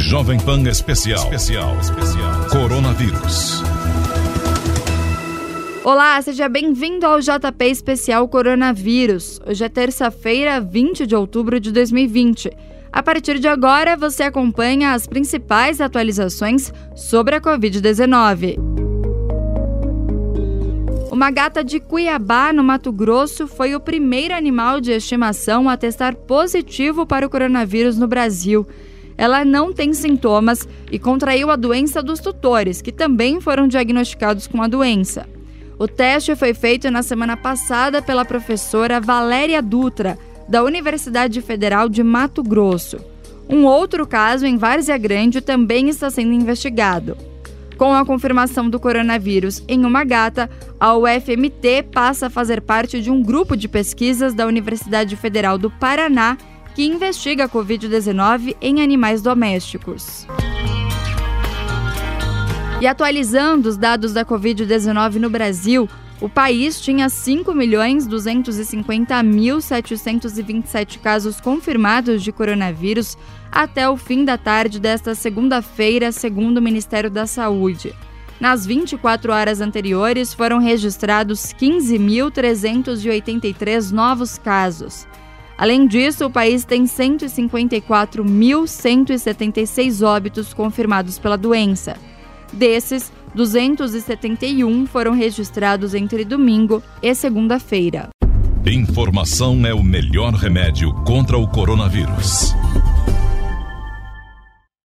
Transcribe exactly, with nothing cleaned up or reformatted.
Jovem Pan Especial. Especial. Especial. Coronavírus. Olá, seja bem-vindo ao J P Especial Coronavírus. Hoje é terça-feira, vinte de outubro de dois mil e vinte. A partir de agora, você acompanha as principais atualizações sobre a covid dezenove. Uma gata de Cuiabá, no Mato Grosso, foi o primeiro animal de estimação a testar positivo para o coronavírus no Brasil. Ela não tem sintomas e contraiu a doença dos tutores, que também foram diagnosticados com a doença. O teste foi feito na semana passada pela professora Valéria Dutra, da Universidade Federal de Mato Grosso. Um outro caso em Várzea Grande também está sendo investigado. Com a confirmação do coronavírus em uma gata, a U F M T passa a fazer parte de um grupo de pesquisas da Universidade Federal do Paraná que investiga a covid dezenove em animais domésticos. E atualizando os dados da covid dezenove no Brasil, o país tinha cinco milhões duzentos e cinquenta mil setecentos e vinte e sete casos confirmados de coronavírus até o fim da tarde desta segunda-feira, segundo o Ministério da Saúde. Nas vinte e quatro horas anteriores, foram registrados quinze mil trezentos e oitenta e três novos casos. Além disso, o país tem cento e cinquenta e quatro mil cento e setenta e seis óbitos confirmados pela doença. Desses, duzentos e setenta e um foram registrados entre domingo e segunda-feira. Informação é o melhor remédio contra o coronavírus.